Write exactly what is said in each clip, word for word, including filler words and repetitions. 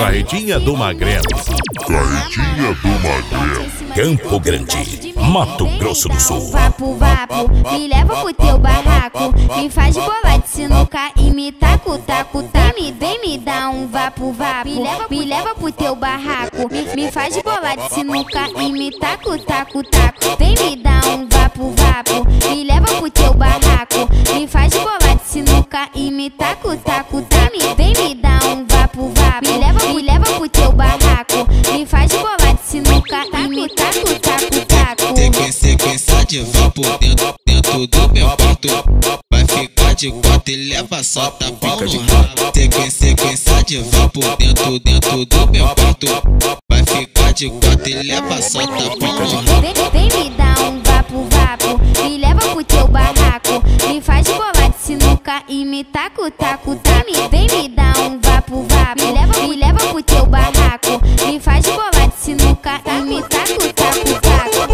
Carretinha do Magrelo. Carretinha do Magrelo. Campo Grande, Mato Grosso do Sul. Vapo, vapo, me leva pro teu barraco. Me faz bola de sinuca e me taco, taco, taco. Vem, vem me dar um vapo, vapo. Me leva, me leva pro teu barraco. Me, me faz bola de sinuca e me taco, taco, taco. Vem me dar um vapo, vapo. Me leva pro teu barraco. Me faz bola de sinuca e me taco, taco, taco. Vem me dar um vapo, vapo. Me leva, me leva pro teu barraco. Me faz bola de sinuca e me taco, taco, taco. Tem que sequência de vapo dentro, dentro do meu quarto. Vai ficar de quatro e leva só tapão no rabo. Tem que sequência de vapo dentro, dentro do meu quarto. Vai ficar de quatro e leva só tapão no rabo. Vem, vem me dar um vapo, vapo. Me leva pro teu barraco. Me faz bola de sinuca e me taco, taco, taco. Vem me dar um vapo, vapo. Me leva, me leva pro teu barraco. Me faz bola de sinuca e me taco, taco, taco.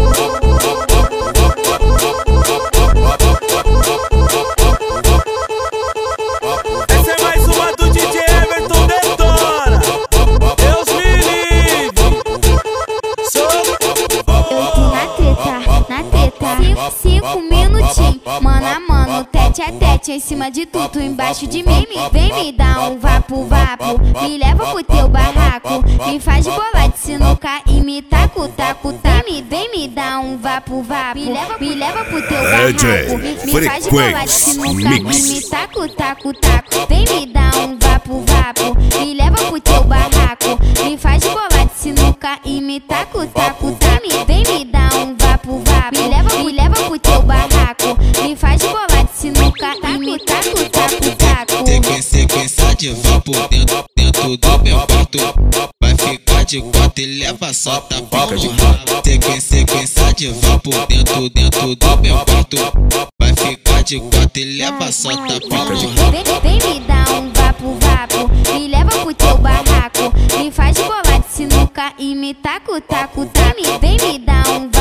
Essa é mais uma do D J Everton Detona. Deus me livre. Sou Na treta, na treta. Cinco, cinco minutinhos, mano a mano, tete a tete, em cima de tudo, embaixo de mim. Vem me dar um vapo, vapo. Me leva pro teu barraco. Me faz bola de sinuca e me taco, taco, taco. Vem me dar um vapo, vapo. Me leva, me leva pro teu barraco. Me, me faz bola de sinuca e me taco, taco, taco. Vem me dar um vapo, vapo. Me leva pro teu barraco. Me faz bola de sinuca e me taco, taco, taco. Vem me dar um vapo, vapo. Me leva, me leva pro teu barraco. Me faz bola de sinuca e me taco, taco, taco. Tem que sequência de vapo dentro, dentro do meu quarto. Vai ficar de quatro e leva só tapão no rabo. Tem que sequência de vapo dentro, dentro do meu quarto. Vai ficar de quatro e leva só tapão no rabo. Vem, vem me dar um vapo, vapo. Me leva pro teu barraco. Me faz bola de sinuca e me taco, taco, taco. Vem me dar um